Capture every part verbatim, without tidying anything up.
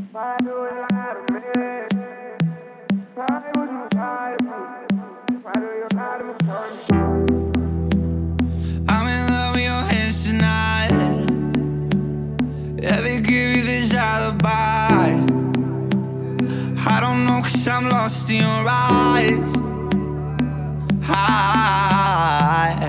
Why do you lie to me? Why would you lie to me? Why do you lie to me? I'm in love with your hands tonight. Yeah, they give you this alibi. I don't know, cause I'm lost in your eyes. I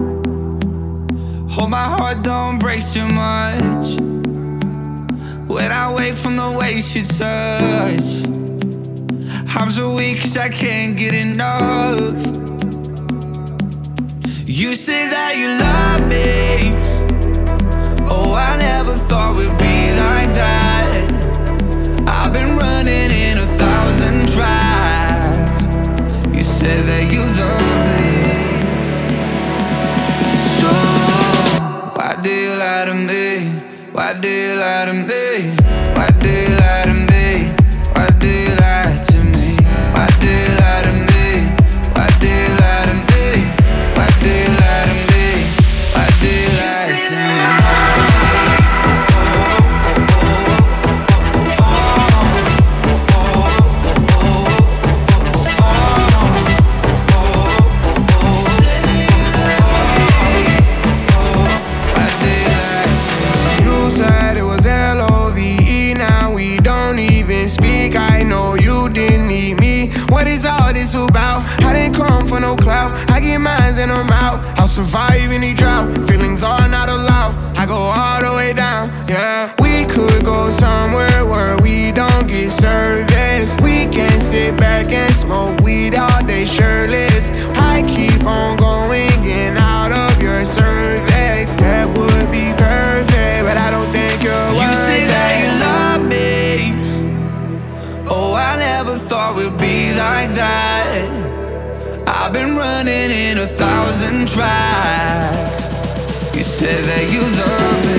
hope my heart don't break too much when I wake from the ways you touch. I'm so weak cause I can't get enough. You say that you love me. Oh, I never thought we'd be like that. I've been running in a thousand tracks. You said that you love me. So why do you lie to me? Why do you lie to me? Why do you lie to me? Why do you lie to me? Why do you lie to me? Why do you lie to me? Why do you lie to me? Why do you lie to me? What is all this about? I didn't come for no clout. I get mines and I'm out. I'll survive any drought. Feelings are not allowed. I go all the way down. Yeah, we could go somewhere where we don't get service. We can sit back and smoke weed all day shirtless. I keep on going in out of your cervix. That would be perfect, but I don't think you're worth it. You say that you love me. Oh, I never thought we'd be like that. I've been running in a thousand tracks. You said that you love me.